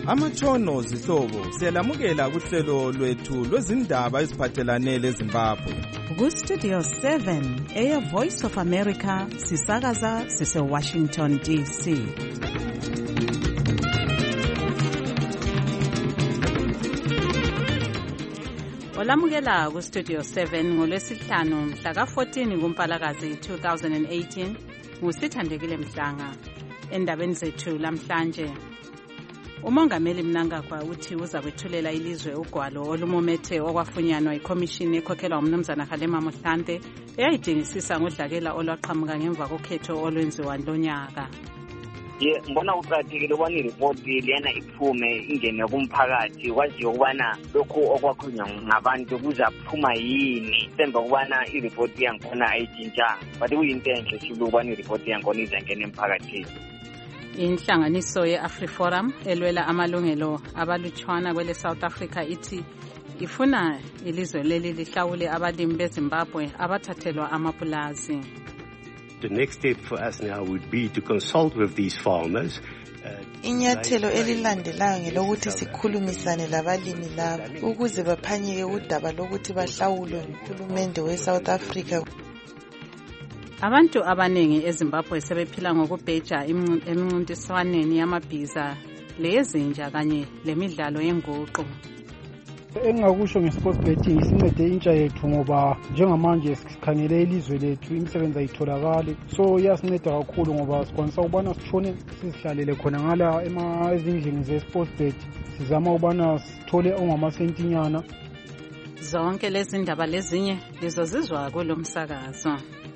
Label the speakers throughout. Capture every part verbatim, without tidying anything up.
Speaker 1: Amatshono zihlobo siyalamukela kuhlelo lwethu lwezindaba eziphathelane leZimbabwe.
Speaker 2: Ku-Studio seven, Air Voice of America, sisakaza sise-Washington D C. Olamukela ku-Studio seven ngolwesihlanu mhla ka-fourteen kuMpalakazi two thousand eighteen, ngusithandekile Mhlanga. Endabeni zethu lamhlanje, uMongameli Mnangagwa uthi uzakwethulela ilizwe ugwalo olumomethe okwafunyanwa ikhomishini ekhokhelwa umnumzana Kgalema Motlanthe eyayidingisisa ngodlakela olwaqhamuka ngemva kokhetho olwenziwa lonyaka.
Speaker 3: Ye mbona uqathekile ukubana iripoti lena iphume ingene kumphakathi kwaziyo ukubana lokhu okwakhulunywa ngabantu kuzaphuma yini, semba ukubana iripoti yankhona ayitshintshanga, but kuyinto enhle sibili ukubana iripoti yankhona izangena emphakathini.
Speaker 2: Inhlanganiso ye-AfriForum elwela amalungelo abalutshwana kwele South Africa ithi ifuna ilizwe leli lihlawule abalimi beZimbabwe abathathelwa amapulazi.
Speaker 4: The next step for us now would be to consult with these farmers.
Speaker 5: Inyathelo elilandelayo ngelokuthi sikhulumisane labalimi laba ukuze baphanyeke udaba lokuthi bahlawulwe nguhulumende we-South Africa.
Speaker 2: Abantu abaningi eZimbabwe sebephila ngokubheja emincintiswaneni yamabhiza leyezinja kanye lemidlalo yenguqu.
Speaker 6: Engingakusho nge-sports betting isincede intsha yethu ngoba njengamanje sikhangele ilizwe lethu imisebenzi ayitholakali, so iyasinceda kakhulu ngoba sikwanisa ukubana sishone sizihlalele khona ngala ezindlini ze-sports bet, sizama ukubana sithole ongamasentinyana.
Speaker 2: Zonke lezi ndaba lezinye lizozizwa kulo msakazo.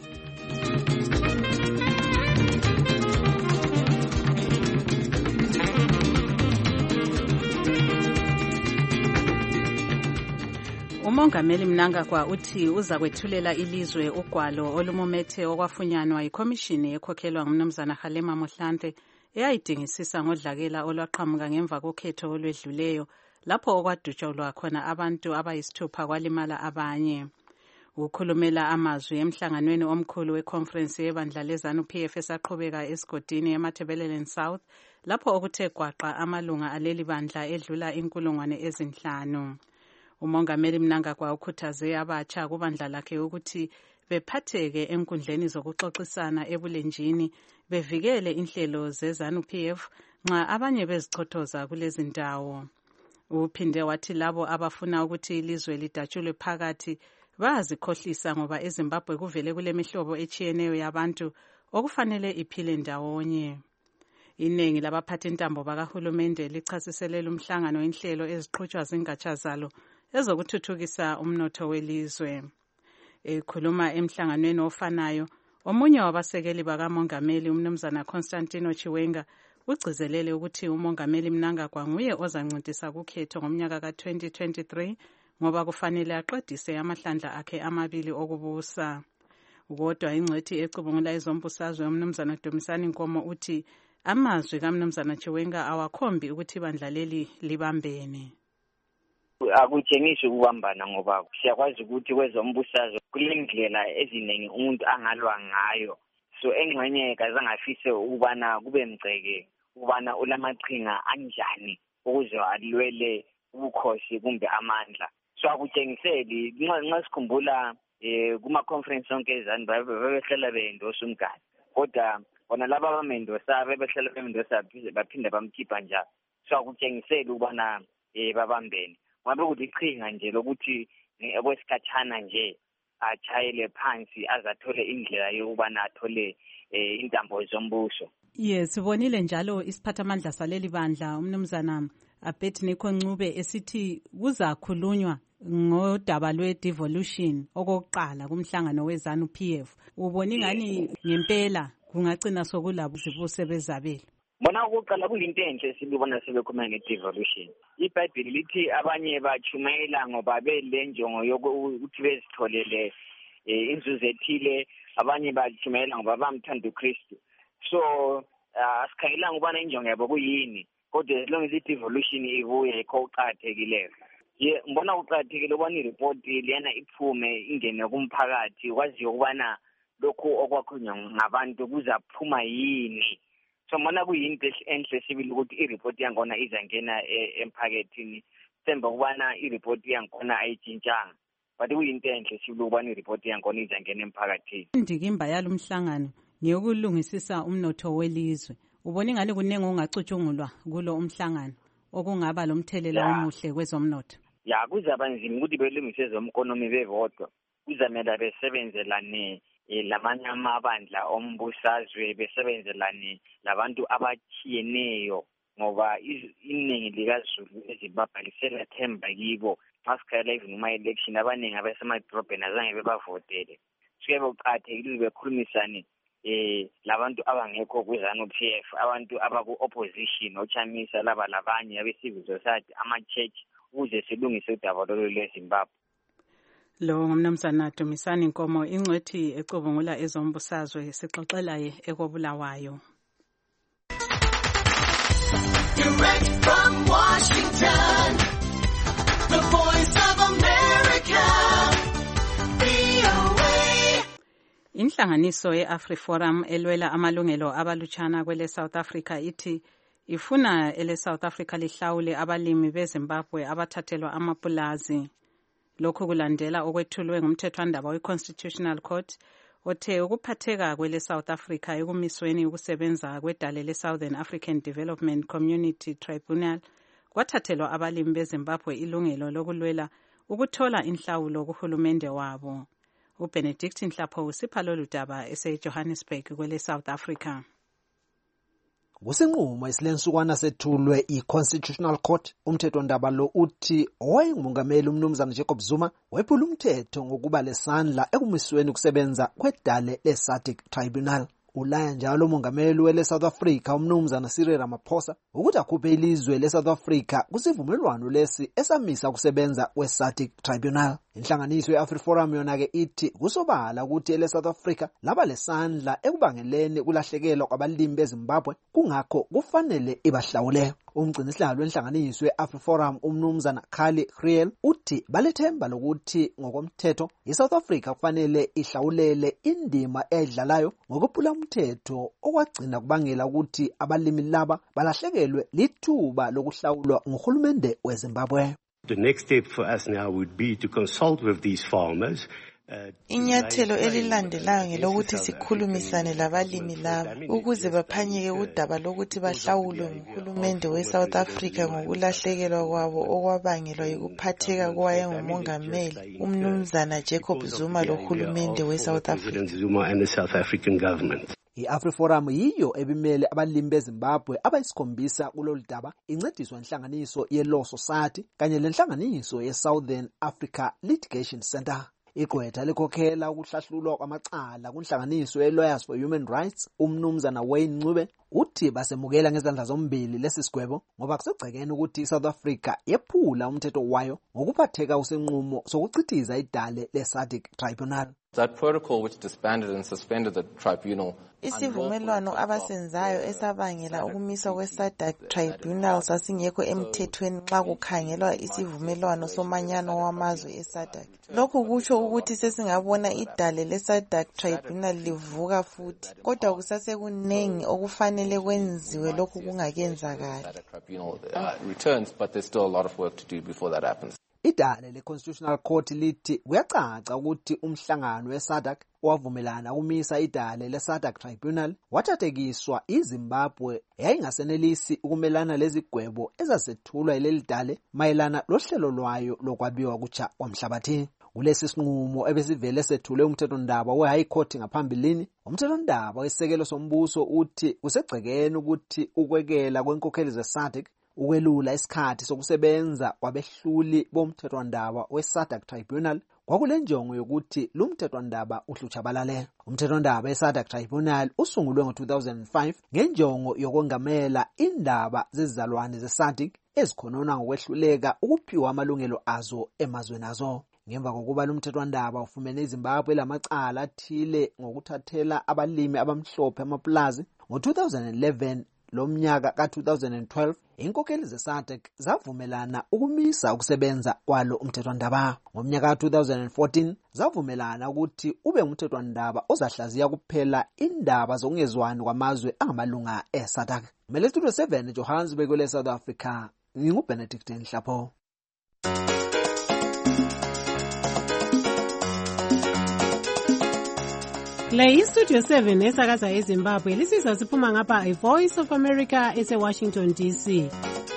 Speaker 2: uMongameli Mnangagwa uthi uzakwethulela ilizwe ugwalo olumomethe okwafunyanwa ikhomishini ekhokhelwa ngumnumzana Kgalema Motlanthe eyayidingisisa ngodlakela olwaqhamuka ngemva kokhetho olwedluleyo lapho okwadutshulwa khona abantu abayisithupha kwalimala abanye. Ukhulumela amazwi emhlanganweni omkhulu weconference yebandla leZANU P F esaqhubeka esigodini eMatabeleland South lapho okuthe gwaqa amalunga aleli bandla edlula inkulungwane ezinhlanu. uMongameli Mnangagwa ukhuthaze abatsha kubandla lakhe ukuthi bephatheke enkundleni zokuxoxisana ebulenjini bevikele inhlelo zeZANU P F nxa abanye bezichothoza kulezi ndawo. Uphinde wathi labo abafuna ukuthi ilizwe lidatshulwe phakathi bayazikhohlisa ngoba eZimbabwe kuvele kulemihlobo etshiyeneyo yabantu okufanele iphile ndawonye. Iningi labaphathi intambo bakahulumende lichasiselela umhlangano inhlelo eziqhutshwa zingatsha zalo ezokuthuthukisa umnotho welizwe. Ekhuluma emhlanganweni ofanayo, omunye wabasekeli bakamongameli umnumzana Constantino Chiwenga ugcizelele ukuthi uMongameli Mnangagwa nguye ozancintisa kukhetho ngomnyaka ka twenty twenty-three ngoba kufanele aqedise amahlandla akhe amabili okubusa. Kodwa ingcethi ecubungula izombusazwe umnumzana Dumisani Nkomo uthi amazwi kaMnumzana Chiwenga awakhombi ukuthi ibandla leli libambene.
Speaker 3: Akutshengisi ukubambana ngoba siyakwazi ukuthi kwezombusazwe kulendlela eziningi umuntu angalwa ngayo, so engxenye kazangafise ukubana kube mgceke ukubana ulamaqhinga anjani ukuze alwele ubukhosi kumbe amandla. So akutshengiseli nxa sikhumbula eh kuma conference sonke eZANU babehlela beyendosa umgadi, kodwa bona laba abamendosa bebehlela beyendosa baphinde bamkhipha njalo. So akutshengiseli ukubana eh babambene. Ngabe ukuthi iqhinga nje lokuthi ekwesikhatshana nje achayele phansi azathole indlela yokubana athole intambo zombuso.
Speaker 2: Yes, sibonile njalo isiphathamandla saleli bandla umnumzana Abednego Ncube esithi kuzakhulunywa ngodaba lwe-devolution okokuqala kumhlangano weZANU P F. Ubona ngani ngempela kungagcina sokulabo zibuse bezabela?
Speaker 3: Bona ukuqala kuyinto enhle sibona sebekhuluma nge-devolution. iBhayibheli lithi abanye bachumayela ngoba belenjongo yokuthi bezitholele inzuzo ethile, abanye bachumayela ngoba bamthanda uKristu. So asikhangelanga ukubana injongo yabo kuyini, kodwa as long as i-devolution ibuye ikho uqathekileyo. Ye mbona uqathekile ukubana iripoti lena iphume ingene kumphakathi kwaziyo ukubana lokhu okwakhulunywa ngabantu kuzaphuma yini, so mana kuyinto enhle sibili ukuthi i-report yakhona izangena emphakathini semba ukubana i-report yakhona ayitshintshanga but kuyinto enhle sibili ukubana i-report yakhona izangena emphakathini.
Speaker 2: Indikimba yalomhlangano ngiyokulungisisa umnotho welizwe. Ubona ingane kunenge ungacutshungulwa kulo umhlangano okungaba lomthelela omuhle kwezomnotho.
Speaker 3: Ya kuzaba nzima ukuthi belungise zomkonomi bevodwa. Kuzamela besebenzelane lamanye amabandla ombusazwe besebenzelane labantu abachiyeneyo ngoba iningi likaZulu eZimbabwe liselathemba kibo masikhala even uma election abaningi abasemadrobheni azange bebavotele. Sike beqhathekile bekhulumisane eh labantu abangekho kuzanu P F abantu abaku opposition ochamisa laba labanye abesivil society ama church ukuze silungise udaba lolu lweZimbabwe.
Speaker 2: Lo ngumnumzana Dumisani Nkomo ingcwethi ecubungula ezombusazwe sixoxela ye ekobulawayo.
Speaker 7: Direct from Washington, the Voice of America, V O A.
Speaker 2: Inhlanganiso ye-AfriForum elwela amalungelo abalutshana kwele South Africa ithi ifuna ele South Africa lihlawule abalimi beZimbabwe abathathelwa amapulazi. Lokhu kulandela okwethulwe ngumthethwandaba we-Constitutional Court othe ukuphatheka kwele South Africa ekumisweni ukusebenza kwedale le-Southern African Development Community Tribunal kwathathelwa abalimi beZimbabwe ilungelo lokulwela ukuthola inhlawulo kuhulumende wabo. uBenedict Nhlapho usipha lolu daba ese-Johannesburg kwele South Africa.
Speaker 8: Kusinqumo esilensukwana sethulwe i-Constitutional Court umthethwandaba lo uthi owayengumongameli umnumzana Jacob Zuma wephula umthetho ngokuba lesandla ekumisweni kusebenza kwedale le-SADC Tribunal. Ulaya njalo umongameli wele South Africa umnumzana Cyril Ramaphosa ukuthi akhuphe ilizwe le-South Africa kusivumelwano lesi esamisa kusebenza kwe-SADC Tribunal. Inhlanganiso ye-AfriForum yona ke ithi kusobala ukuthi ele South Africa laba lesandla ekubangeleni kulahlekelwa kwabalimi beZimbabwe kungakho kufanele ibahlawule. Umgcinisihlalo wenhlanganiso ye-AfriForum umnumzana Khali Kriel uthi balethemba lokuthi ngokomthetho iSouth Africa kufanele ihlawulele indima edlalayo ngokuphula umthetho okwagcina kubangela ukuthi abalimi laba balahlekelwe lithuba lokuhlawulwa nguhulumende weZimbabwe.
Speaker 4: The next step for us now would be to consult with these farmers.
Speaker 5: Inyathelo elilandelayo ngelokuthi sikhulumisane labalimi labo ukuze baphanyeke udaba lokuthi bahlawulwe nguhulumende weSouth Africa ngokulahlekelwa kwabo okwabangelwa yikuphatheka kwayengumongameli umnumzana Jacob Zuma lohulumende weSouth Africa.
Speaker 4: Zuma and the South African government.
Speaker 8: I-AfriForum yiyo ebimele abalimi beZimbabwe abayisikhombisa kulolu daba incediswa inhlanganiso ye-Law Society kanye lenhlanganiso ye-Southern Africa Litigation Center. Igqwetha likhokhela ukuhlahlulwa kwamacala kunhlanganiso ye-Lawyers for Human Rights umnumzana Wayne Ncube uthi basemukela ngezandla zombili lesi sigwebo ngoba kusegcekeni ukuthi iSouth Africa yephula umthetho wayo ngokuphatheka usenqumo sokuchithiza idale le-SADC Tribunal.
Speaker 9: That protocol which disbanded and suspended the tribunal.
Speaker 5: Isivumelwano abasenzayo esabangela ukumiswa kwe-SADC Tribunal sasingekho emthethweni nxa kukhangelwa isivumelwano somanyano wamazwe e-SADC. Lokhu kutsho ukuthi sesingabona idale le-SADC Tribunal livuka futhi kodwa kusasekunengi okufanele kwenziwe lokhu kungakenzakali.
Speaker 9: Returns, but there's still a lot of work to do before that happens.
Speaker 8: Idale le-Constitutional Court lithi kuyacaca ukuthi umhlangano we-SADC owavumelana ukumisa idale le-SADC Tribunal wathathekiswa iZimbabwe yayingasenelisi ukumelana lezigwebo ezasethulwa yileli dale mayelana lohlelo lwayo lokwabiwa kutsha kwamhlabathi. Kulesi sinqumo ebesivele sethule umthethondaba we-High Court ngaphambilini, umthethondaba wesekelo sombuso uthi kusegcekeni ukuthi ukwekela kwenkokheli ze-SADC ukwelula isikhathi sokusebenza kwabehluli bomthethwandaba we-SADC Tribunal kwakule njongo yokuthi lo mthethwandaba uhlutshabalale. Umthethwandaba we-SADC Tribunal usungulwe ngo-two thousand five ngenjongo yokwengamela indaba zezizalwane ze-SADC ezikhonona ngokwehluleka ukuphiwa amalungelo azo emazweni azo. Ngemva kokuba lo mthethwandaba ufumene iZimbabwe lamacala athile ngokuthathela abalimi abamhlophe amapulazi ngo-two thousand eleven, lomnyaka ka two thousand twelve inkokheli ze-SADC zavumelana ukumisa ukusebenza kwalo umthethwandaba. Ngomnyaka ka two thousand fourteen zavumelana ukuthi ube umthethwandaba ozahlaziya kuphela indaba zokungezwani kwamazwe angamalunga e-SADC. Mele Studio seven Johannesburg kwele South Africa. NginguBenedict Nhlapho.
Speaker 10: Le iStudio seven esakaza eZimbabwe lisizwa siphuma ngapha iVoice of America ese-Washington D C.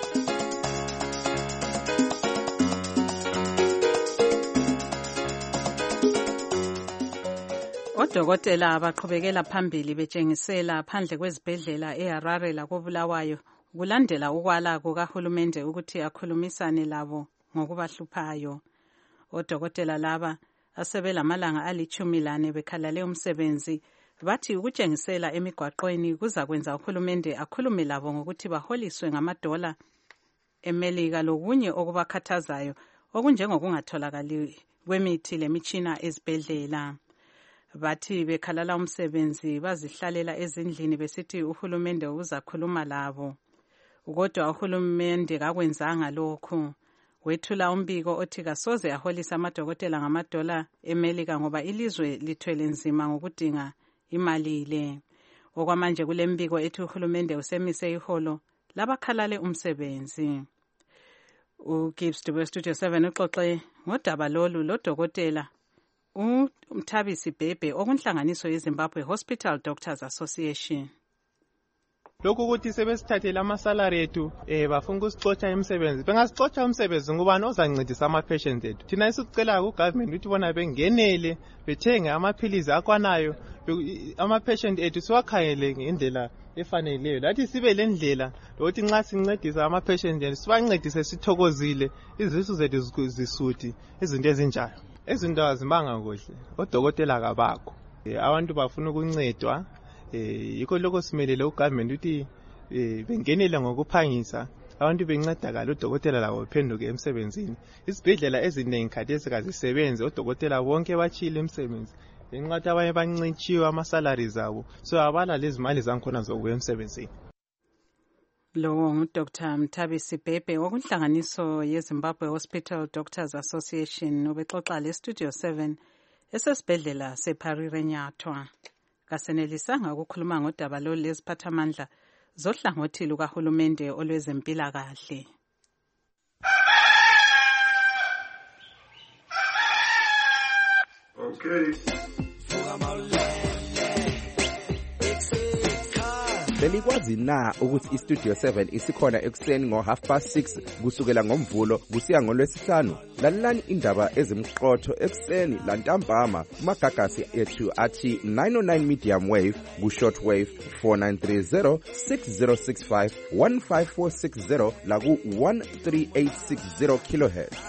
Speaker 2: Odokotela abaqhubekela phambili betshengisela phandle kwezibhedlela eHarare lakoBulawayo kulandela ukwala kukahulumende ukuthi akhulumisane labo ngokubahluphayo. Odokotela laba asebelamalanga alichumi lane bekhalale umsebenzi bathi ukutshengisela emigwaqweni kuza kwenza uhulumende akhulume labo ngokuthi baholiswe ngamadola eMelika lokunye okubakhathazayo okunjengokungatholakali kwemithi lemitshina ezibhedlela. Bathi bekhalala umsebenzi bazihlalela ezindlini besithi uhulumende uzakhuluma labo. Kodwa uhulumende kakwenzanga lokhu. Wethula umbiko othi kasoze aholisa amadokotela ngamadola eMelika ngoba ilizwe lithwele nzima ngokudinga imali le. Okwamanje kule mbiko ethi uhulumende usemise iholo labakhalale umsebenzi. uGibbs Dube Studio seven uxoxe ngodaba lolu lodokotela uMthabisi Bhebhe okunhlanganiso yeZimbabwe Hospital Doctors Association.
Speaker 11: Lokhu ukuthi sebesithathele amasalary ethu eh bafuna ukusixotsha emsebenzi bengasixotsha umsebenzi ngubani ozancedisa ama patients ethu. Thina isicela ku government ukuthi bona bengenele bethenge amaphilizi akwanayo ama patient ethu siwakhayele ngendlela efaneleyo. Lathi sibe lendlela ukuthi nxa sincedisa ama patients ethu sibancedise sithokozile izisu zethu zisuthi izinto ezinjalo. Izinto azimanga kuhle odokotela kabakho. Abantu bafuna ukuncedwa eh yikho lokho simelele ugovernment ukuthi bengenele ngokuphangisa abantu bencedakala udokotela labo bephenduke emsebenzini. Isibhedlela eziningi khathesi kazisebenzi odokotela bonke bachile emsebenzi enqatha abanye bancitshiwe ama salaries zabo so abala lezi mali zankhona zokuya emsebenzini.
Speaker 2: Lo nguDoctor Mthabisi Bhebhe okunhlanganiso yeZimbabwe Hospital Doctors Association obexoxa le Studio seven esesibhedlela seParire Nyathwa. Kasenelisanga ukukhuluma ngodaba lolu leziphathamandla zohlangothi lukahulumende olwezempilakahle.
Speaker 12: Okay.
Speaker 1: Belikwazi na ukuthi iStudio seven isikhona ekuseni ngo half past six kusukela ngomvulo kusiya ngolwesihlanu? Lalelani indaba ezimqotho ekuseni lantambama kumagagasi ethu athi nine oh nine medium wave ku short wave four nine three zero six zero six five one five four six zero la ku one three eight six zero kilohertz.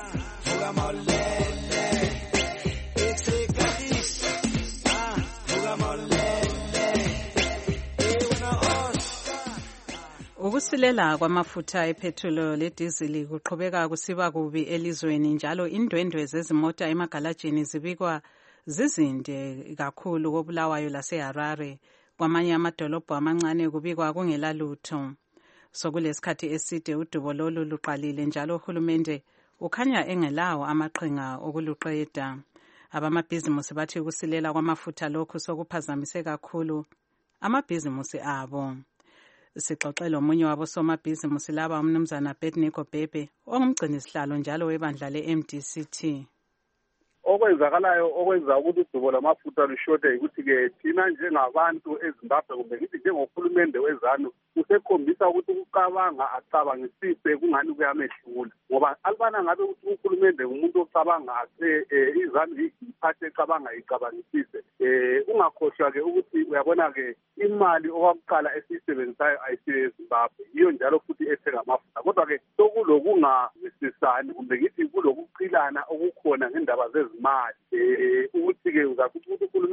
Speaker 2: Ukusilela kwamafutha epetrol ledizili kuqhubeka kusiba kubi elizweni njalo indwendwe zezimota emagalajini zibikwa zizinde kakhulu koBulawayo laseHarare. Kwamanye amadolobho amancane kubikwa kungela lutho. Sokulesikhathi eside udubo lolu luqalile njalo uhulumende ukhanya engelawo amaqhinga okuluqeda. Abamabhizimusi bathi ukusilela kwamafutha lokhu sokuphazamise kakhulu amabhizimusi abo. Sixoxela omunye wabo somabhizimusi laba umnumzana Bednego Bhebhe ongumgcinisihlalo njalo webandla le-M D C T.
Speaker 12: Okwenzakalayo okwenza ukuthi udubo lamafutha lushode ukuthi ke thina njengabantu eZimbabwe kumbe ngithi njengohulumende wezanu usekhombisa ukuthi ukucabanga acabangisise kungani kuyamehlula ngoba alibana ngabe ukuthi uhulumende umuntu ocabanga athe izanu iphathe ecabanga icabangisise eh ungakhohlwa ke ukuthi uyabona ke imali okwakuqala esisebenzayo ayisiyo eZimbabwe iyo njalo futhi ethenga amafutha kodwa ke sokulokungavisisani kumbe ngithi kulokuqilana okukhona ngendaba zezimali eh ukuthi ke uzakuthi uhulumende uthi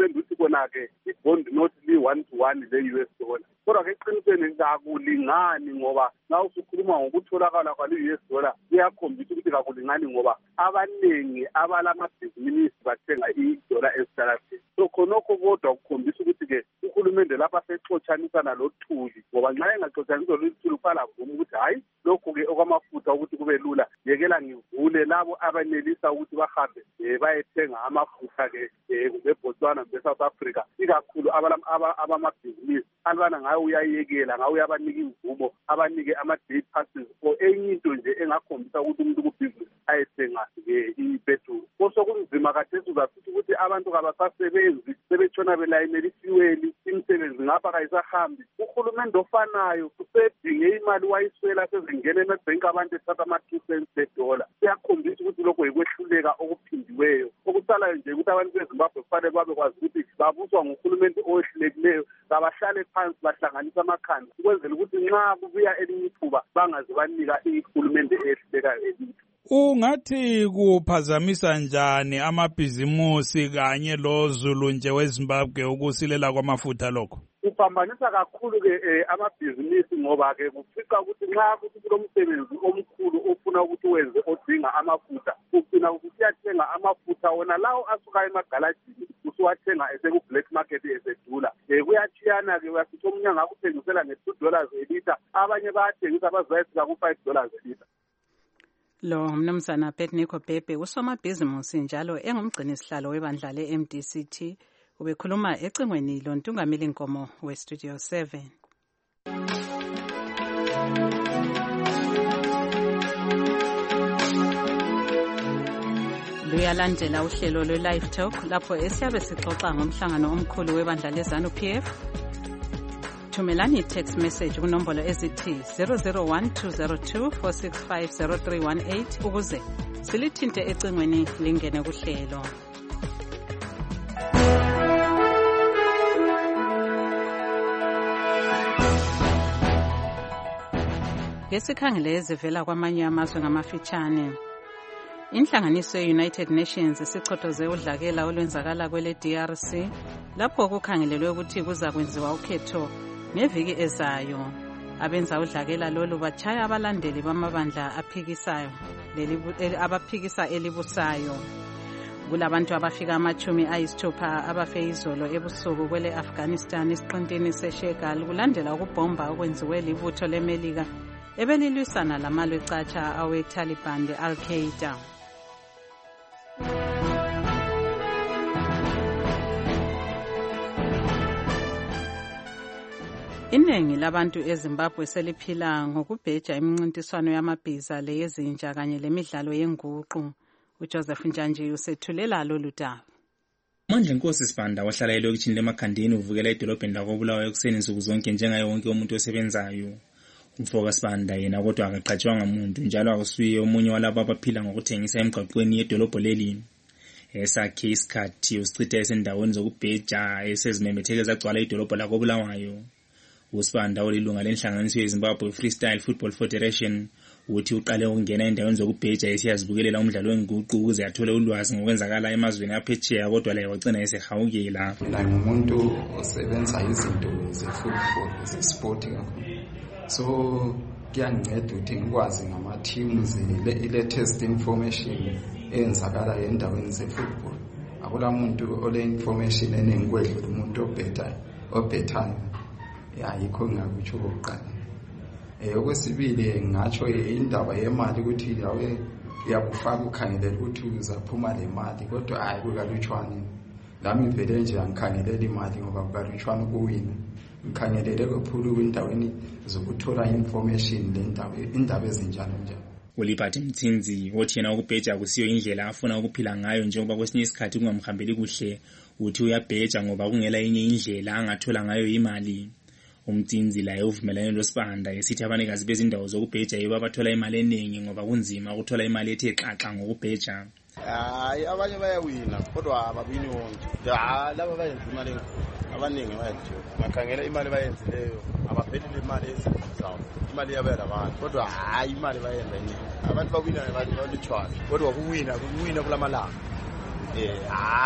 Speaker 12: khona-ke ibond not li-one to one le-U S dollar. Kodwa-ke eqinisweni kakulingani ngoba nxa usukhuluma ngokutholakala kwale-U S dollar kuyakhombisa ukuthi kakulingani ngoba abaningi abalamabhizinisi bathenga i-dollar esitaladeni. So khonokho kodwa kukhombisa ukuthi-ke uhulumende lapha sexotshanisana lothuli ngoba nxa engaxotshaniswa lothuli kuqala vuma ukuthi hayi lokhu-ke okwamafutha ukuthi kube lula yekela ngivule labo abanelisa ukuthi bahambe um bayethenga amafutha-ke um kumbe-Botswana kumbe-South Africa ikakhulu abamabhizinisi alibana ngayo uyayekela ngayo uyabanika imvumo abanike ama-day passes for enye into nje engakhombisa ukuthi umuntu kubhizinisi ayethenga-ke ipetrol. Koso kunzima kathesi uzasithi ukuthi abantu kabasasebenzi sebetshona belayinela ifuweli imisebenzi ngapha kayisahambi. Uhulumende ofanayo usedinge imali wayiswela sezingena emabhenki abantu ethatha ama-two cents le-dollar. Kuyakhombisa ukuthi lokho yikwehluleka okuphindiweyo. Okusalayo nje ukuthi abantu beZimbabwe kufanele babekwazi ukuthi babuswa nguhulumende owehlulekileyo kabahlale phansi bahlanganisa amakhanda ukwenzela ukuthi nxa kubuya elinye ithuba bangaze banika ihulumende eyehlulekayo elithi.
Speaker 13: Ungathi kuphazamisa njani amabhizimusi kanye lozulu nje weZimbabwe ukusilela kwamafutha lokho?
Speaker 12: Kuphambanisa kakhulu-ke amabhizinisi ngoba-ke kufica ukuthi nxa kuthi kulomsebenzi omkhulu ofuna ukuthi wenze odinga amafutha ugcina ukuthi uyathenga amafutha wona lawo asuka emagalajini usuwathenga eseku-black market esedula. Um kuyatshiyana-ke uyasithi omunye angakuthengisela nge-two dollars elitha abanye bayathengisa bazayefika ku-five dollars elitha.
Speaker 2: Lo mnumzana Petnico Bhebhe usomabhizimusi njalo engumgcinisihlalo webandla le-M D C T ubekhuluma ecingweni lontungameli Nkomo we-Studio seven. Luyalandela uhlelo lwe-Live Talk lapho esiyabe sixoxa ngomhlangano omkhulu webandla le-ZANU P F. Thumelani text message kunombolo ezithi zero zero one two zero two four six five zero three one eight ukuze silithinte ecingweni lingene kuhlelo. Ngesikhangele ezivela kwamanye amazwe ngamafitshane. Inhlanganiso ye-United Nations isichothoze udlakela olwenzakala kwele D R C lapho kukhangelelwe ukuthi kuza kwenziwa ukhetho ngeviki ezayo. Abenza udlakela lolu bachaya abalandeli bamabandla aphikisayo abaphikisa elibusayo. Kulabantu abafika amachumi ayisithupha abafe izolo ebusuku kwele Afghanistan isiqintini seShegal kulandela ukubhomba okwenziwe libutho leMelika ebelilwisana lamalwe catsha awe-Taliban le-Al-Qaeda. Iningi labantu eZimbabwe seliphila ngokubheja imincintiswano yamabhiza leyezinja kanye lemidlalo yenguqu. uJoseph Njanji usethulela lolu daba.
Speaker 14: Manje Nkosi Sibanda wahlala elokishini leMakhandeni uvukela edolobheni lakoBulawayo ekuseni nsuku zonke njengaye wonke umuntu osebenzayo. Umfoka Sibanda yena kodwa akaqhatshwanga umuntu njalo akusuye omunye walabo abaphila ngokuthengisa emgwaqweni yedolobho leli. Esakhe isikhathi usichitha esendaweni zokubheja esezimemethekeza agcwala idolobho lakoBulawayo. uSibanda olilunga lenhlanganiso yeZimbabwe Freestyle Football Federation uthi uqale ukungena endaweni zokubheja esiyazibukelela umdlalo wenguqu ukuze athole ulwazi ngokwenzakala emazweni aphetsheya kodwa laye wagcina esehawukela.
Speaker 15: Mina ngumuntu osebenza izinto ze-football ze-sport kakhulu, so kuyanginceda ukuthi ngikwazi ngama-teams i-latest information eyenzakala endaweni ze-football. Akula muntu ole-information enengikwedlula umuntu obhetayo obhetayo ya yikho ngakutsho kokuqala. Eh okwesibili ngatsho indaba yemali ukuthi yawe yakufaka ukhangelela ukuthi uzaphuma le mali kodwa hayi kukalutshwane. Lami vele nje angikhangelela imali ngoba kukalutshwane kuwina. Ngikhangelele kakhulu endaweni zokuthola information le ndawo indaba ezinjalo njalo.
Speaker 14: uLibert Mtsinzi othi yena ukubheja akusiyo indlela afuna ukuphila ngayo njengoba kwesinye isikhathi kungamhambeli kuhle uthi uyabheja ngoba kungela enye indlela angathola ngayo imali. Umtsinzi laye uvumelane loSibanda esithi abanikazi bezindawo zokubheja yibo abathola imali eningi ngoba kunzima ukuthola imali ethe xaxa ngokubheja.
Speaker 16: Hayi abanye bayawina kodwa ababini wonke. Ja laba bayenza imali abaningi bayathola. Bakhangela imali bayenzileyo abaphelele imali ezizayo. Imali yabela abantu kodwa hayi imali bayenza yini. Abantu bawina abantu balutshwana kodwa kuwina kuwina kulamalanga. Eh hayi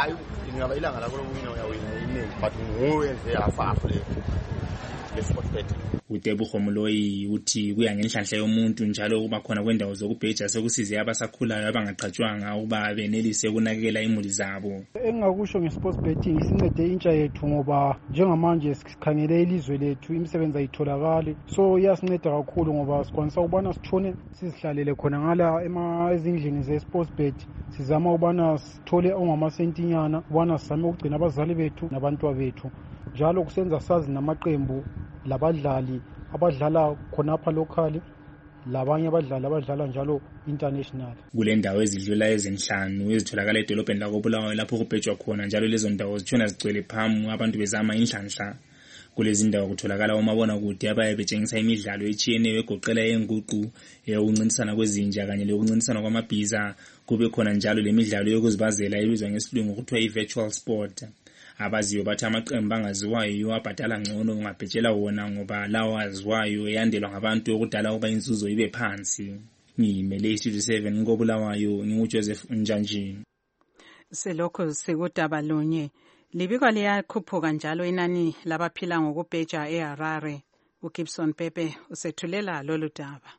Speaker 16: ukuthi ngaba ilanga lakho lokuwina uyawina iningi but nguwe nje afafu le le-sport betting.
Speaker 14: uDebugo Mloyi uthi kuya ngenhlanhla yomuntu njalo kuba khona kwendawo zokubheja sekusize abasakhulayo abangaqhatshwanga ukuba benelise ukunakekela imuli zabo.
Speaker 6: Engingakusho nge-sports betting isincede intsha yethu ngoba njengamanje sikhangele ilizwe lethu imisebenzi ayitholakali, so iyasinceda kakhulu ngoba sikwanisa ukubana sithone sizihlalele khona ngala ezindlini ze-sports bet, sizama ukubana sithole ongamasentinyana ukubana sizame ukugcina abazali bethu nabantwa bethu, njalo kusenza sazi namaqembu labadlali abadlala khonapha locally labanye abadlali abadlala njalo international.
Speaker 14: Kule ndawo ezidlula ezinhlanu ezitholakala edolobheni lakoBulawayo lapho kubhejwa khona, njalo lezo ndawo zitshona zigcwele phamu abantu bezama inhlanhla. Kulezi ndawo kutholakala omabonakude abaye betshengisa imidlalo etshiyeneyo egoqela yenguqu, yokuncintisana kwezinja kanye lokuncintisana kwamabhiza. Kube khona njalo lemidlalo yokuzibazela ebizwa ngesilungu kuthiwa i-virtual sport. Abaziyo bathi amaqembu angaziwayo abhadala ngcono ungabhejela wona ngoba lawo aziwayo eyandelwa ngabantu okudala ukuba inzuzo ibe phansi. Ngimele iStudio seven ngoBulawayo nginguJoseph Njanjini.
Speaker 2: Selokho sekudaba lunye libikwa liyakhuphuka njalo inani labaphila ngokubheja eHarare. uGibson Pepe usethulela lolu daba.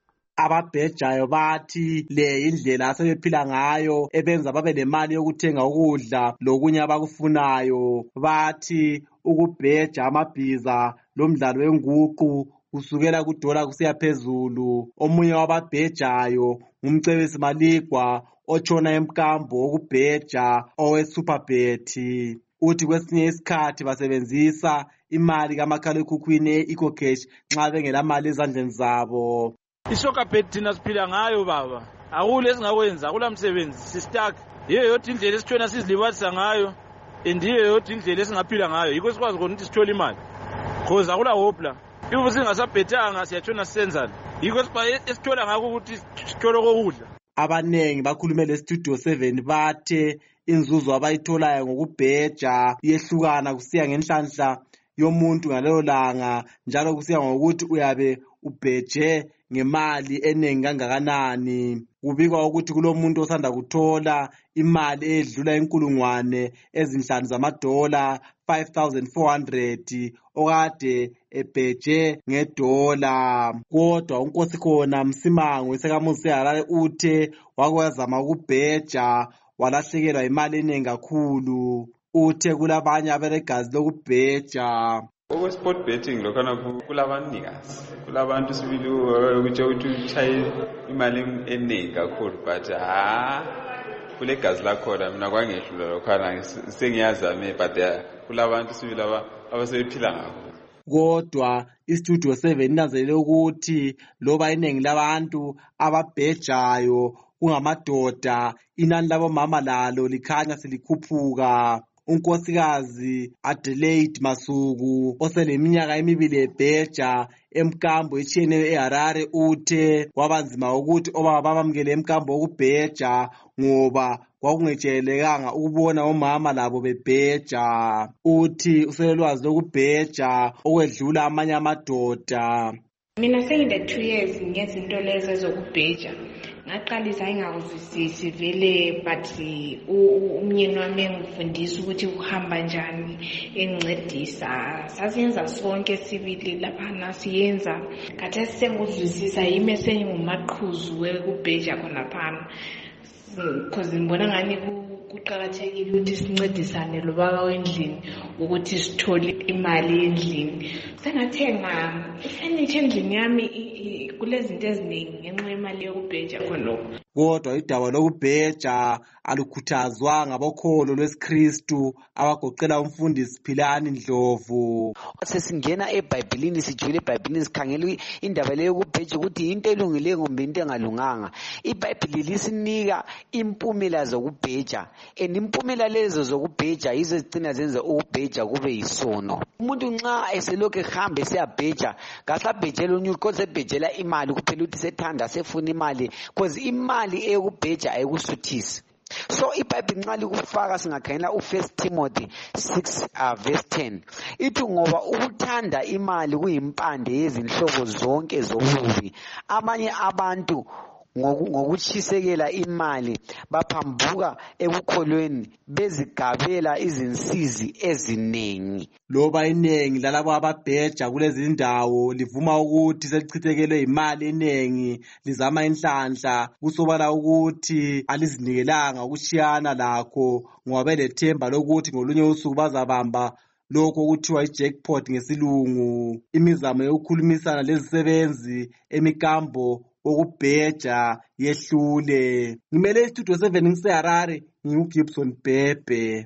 Speaker 17: Ababhejayo bathi le indlela asebephila ngayo ebenza babe nemali yokuthenga ukudla lokunye abakufunayo. Bathi ukubheja amabhiza lomdlalo wenguqu kusukela kudola kusiya phezulu. Omunye wababhejayo ngumcebisi Maligwa otshona emkambo wokubheja owe-Superbet. Uthi kwesinye isikhathi basebenzisa imali kamakhalekhukhwini e-EcoCash nxa bengela mali ezandleni zabo.
Speaker 18: iSoccerbet thina siphila ngayo baba, akule esingakwenza, akula msebenzi, sistak. Yiyo yodwa indlela esitshona sizilibazisa ngayo, and yiyo yodwa indlela esingaphila ngayo, yikho sikwazi khona ukuthi sithole imali, cause akula hopla. Ibu singasabhethanga siyatshona sisenzana, yikho esithola ngakho ukuthi sithole kokudla.
Speaker 17: Abanengi bakhulume leStudio seven bathe inzuzo abayitholayo ngokubheja iyehlukana kusiya ngenhlanhla yomuntu ngalelo langa, njalo kusiya ngokuthi uyabe ubheje ngemali enengi kangakanani. Kubikwa ukuthi kulomuntu osanda kuthola imali edlula inkulungwane ezinhlanu zamadola five thousand four hundred okade ebheje ngedola. Kodwa uNkosikhona Msimango esekamuzi seHarare uthe wakwazama ukubheja walahlekelwa imali eningi kakhulu. Uthe kulabanye aberegazi lokubheja.
Speaker 19: Okwesport betting lokhana kulabanikazi, kulabantu sibili ukuthi uthi uchaye imali eningi kakhulu, but ha kule gazi lakhona mina kwangehlula lokhana sengiyazame, but kulabantu sibili abasebephila ngakho.
Speaker 17: Kodwa iStudio seven inanzelele ukuthi loba iningi labantu ababhejayo kungamadoda, inani labomama lalo likhanya selikhuphuka. Unkosikazi Adelaide Masuku oseleminyaka emibili ebheja emkambo etshiyeneyo eHarare uthe kwabanzima ukuthi obaba babamukele emkambo wokubheja ngoba kwakungejayelekanga ukubona omama labo bebheja. Uthi uselelwazi lokubheja okwedlula amanye amadoda.
Speaker 20: Mina sengide two years ngezinto lezo zokubheja. Ngaqalisa ingakuzwisisi vele, but umyeni wami engifundisa ukuthi uhamba njani, engincedisa. Sasiyenza sonke sibili lapha siyenza. Kade senguzwisisa yimi sengingumaqhuzu wekubheja khona phana. Because ngibona ngani kuqhakathekile ukuthi sincedisane lo baba wendlini ukuthi sithole imali endlini. Sengathenga ifurniture endlini yami kulezinto eziningi ngenxa yemali yokubheja khonokho.
Speaker 17: Kodwa idaba lokubheja alukhuthazwa ngabokholo lwesiKristu abagoqela umfundisi Philani Ndlovu.
Speaker 21: Sesingena eBhayibhelini sijule eBhayibhelini sikhangela indaba leyo yokubheja ukuthi into elungileyo kumbe into engalunganga. iBhayibheli lisinika impumela zokubheja, and impumela lezo zokubheja yizo ezigcina zenza ukubheja kube yisono. Umuntu nxa eselokhu ehambe siyabheja ngasabhejela unyuthi kodwa sebhejela imali kuphela ukuthi sethanda sefuna imali, because imali eyokubheja ayikusuthisi. So iBhayibheli nxa likufaka singakhangela uFirst Timothy six uh, verse ten ithi ngoba ukuthanda imali kuyimpande yezinhlobo zonke zobubi. Abanye abantu ngokutshisekela imali baphambuka ekukholweni bezigabela izinsizi eziningi.
Speaker 17: Loba iningi lalabo ababheja kulezi ndawo livuma ukuthi selichithekelwe imali eningi lizama inhlanhla kusobala ukuthi alizinikelanga ukushiyana lakho ngoba belethemba lokuthi ngolunye usuku bazabamba lokho kuthiwa i-jackpot ngesilungu. Imizamo yokukhulumisana lezisebenzi emikambo okubheja yehlule. Ngimele istudio seven ngiseHarare, nginguGibson Bhebhe.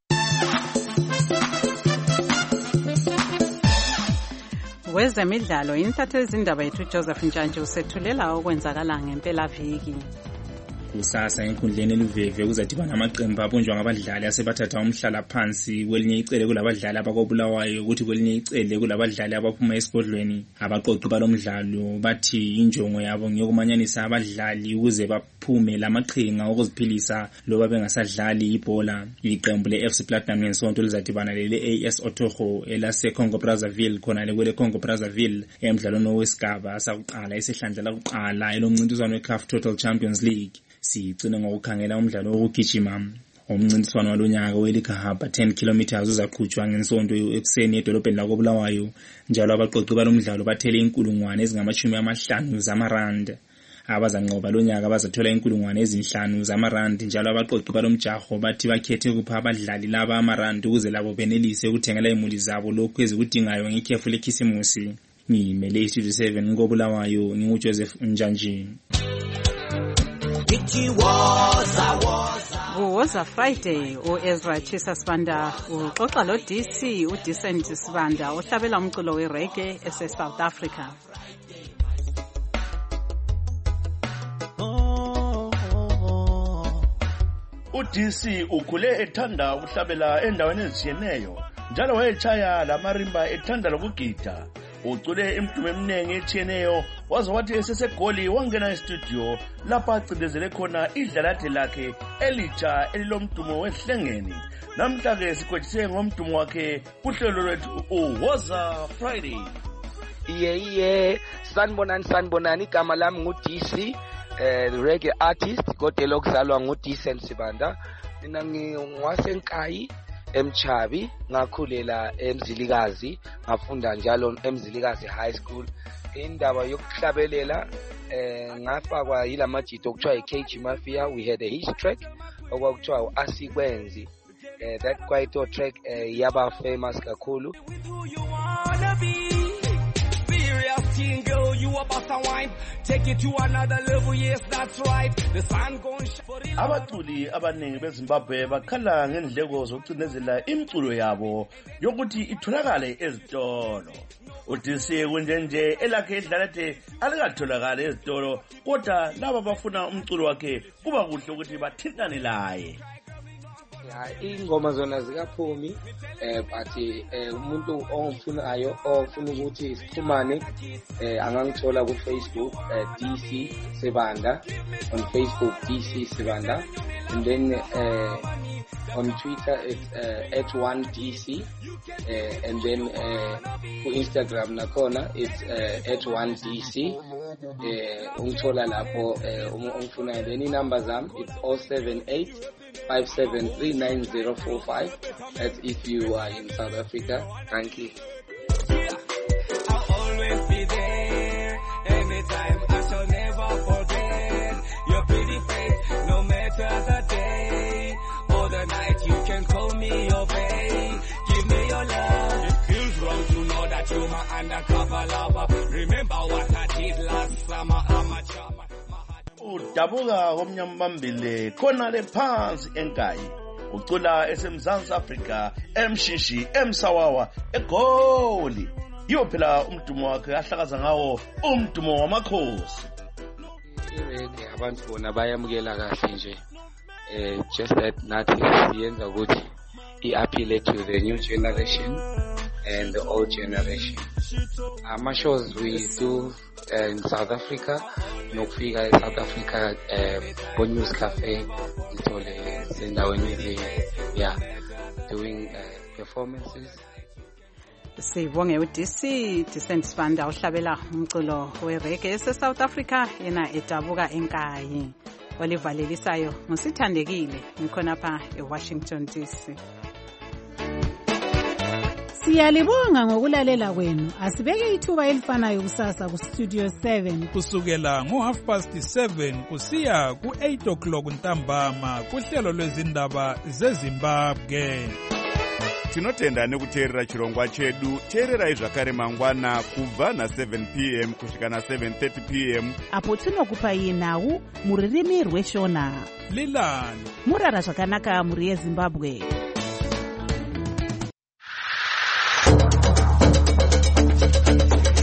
Speaker 2: Wezemidlalo intatheli izindaba yethu Joseph Ntshantshi usethulela okwenzakala ngempela viki.
Speaker 14: Kusasa enkundleni eluveve kuzadibana amaqembu abunjwa ngabadlali asebathatha umhlala phansi kwelinye icele kulabadlali abakobulawayo ukuthi kwelinye icele kulabadlali abaphuma esigodlweni. Abaqoqi balomdlalo bathi injongo yabo ngiyokumanyanisa abadlali ukuze baphume lamaqhinga okuziphilisa loba bengasadlali ibhola. Iqembu le-F C Platinum ngesonto lizadibana lele-A S Otogo elase Congo Brazzaville khona le Congo Brazzaville emidlalweni wesigaba sakuqala esehlandla lakuqala elomncintiswano we-C A F Total Champions League. Sigcina ngokukhangela umdlalo wokugijima. Umncintiswano walonyaka welikahaba ten kilometers uzaqhutshwa ngensonto ekuseni edolobheni lakobulawayo. Njalo abaqoqi balomdlalo bathele inkulungwane ezingamashumi amahlanu zamarand. Abazanqoba lonyaka bazathola inkulungwane ezinhlanu zamarand. Njalo abaqoqi balomjaho bathi bakhethe kupha abadlali laba amarand ukuze labo benelise ukuthengela imuli zabo lokhu ezikudingayo ngekhefu lekhisimusi. Ngimele iStudio seven ngobulawayo nginguJoseph Ntshantshi.
Speaker 2: Kuwoza Friday uEzra Chisa Sibanda uxoxa lo D C uDecent Sibanda ohlabela umculo wereggae ese South Africa.
Speaker 3: U-D C ukhule ethanda ukuhlabela endaweni ezitshiyeneyo njalo wayechaya lamarimba ethanda lokugida. Ucule imdumo eminingi etshiyeneyo waze wathi esesegoli wangena estudio lapha acindezele khona idlalade lakhe elitsha elilomdumo wehlengeni. Namhla-ke sikwetshise ngomdumo wakhe kuhlelo lwethu uwoza Friday.
Speaker 22: Iye iye sanibonani sanibonani igama lami ngu-D C eh reggae artist kodwa lokuzalwa nguDecent Sibanda. Mina ngiwasenkayi eMchabi ngakhulela eMzilikazi ngafunda njalo eMzilikazi High School. Indaba yokuhlabelela eh ngafakwa yilamajito okuthiwa iK G Mafia. We had a hit track okwakuthiwa uAsikwenzi. Eh that quite a track eh, yaba famous kakhulu.
Speaker 23: Girl, you about to wine, take it to another level, yes, that's right. The sun gon' shine.
Speaker 3: Abaculi abaningi beZimbabwe bakhala ngendleko zokucinezela imculo yabo yokuthi itholakale ezitolo. U-D C kunjenje elakhe idlalade alikatholakale ezitolo kodwa laba bafuna umculo wakhe kuba kuhle ukuthi bathintane laye.
Speaker 22: Ingoma zona zikaphumi eh but eh umuntu ongifunayo ofuna ukuthi sixhumane eh angangithola ku Facebook eh, D C Sibanda on Facebook D C Sibanda and then eh on Twitter it's uh, at one D C uh, and then uh, ku Instagram nakhona it's uh, at one D C uh, ungithola lapho uh, ungifuna any number zami it's oh seven eight five seven three nine zero four five. That's if you are in South Africa. Thank you.
Speaker 23: I'll always be there. Anytime I shall never forget your pretty face, no matter the day or the night. You can call me your babe. Give me your love. It feels wrong to know that you're my undercover lover. Remember what I did last summer. I'm a charmer.
Speaker 3: Udabuka komnyambambile khona le phansi enkayi ucula esemzansi Africa emshishi emsawawa egoli yiwo phela umdumo wakhe ahlakaza ngawo umdumo wamakhosi.
Speaker 22: Ireke abantu bona bayamukela kahle nje eh just that nathi siyenza ukuthi i-appeal to the new generation and the old generation. Ama shows we do uh, in South Africa, nokufika in South Africa uh, Bon News Cafe ngithole sendaweni nje yeah doing uh, performances.
Speaker 2: Sibonge u-D C Decent Sibanda uhlabela umculo we-reggae ese-South Africa yena edabuka enkayi. Olivalelisayo ngusithandekile ngikhonapha eWashington D C.
Speaker 10: Siyalibonga ngokulalela kwenu. Asibeke ithuba elifanayo kusasa ku Studio seven
Speaker 13: kusukela ngo half past seven kusiya ku eight o'clock ntambama kuhlelo lwezindaba zeZimbabwe.
Speaker 4: Tinotenda nekuteerera chirongwa chedu. Teererai zvakare mangwana kubva na seven p m kusvika na seven thirty p m
Speaker 5: apo tinokupai nhau muririmi rweshona.
Speaker 13: Lilani
Speaker 5: murara zvakanaka muri yeZimbabwe.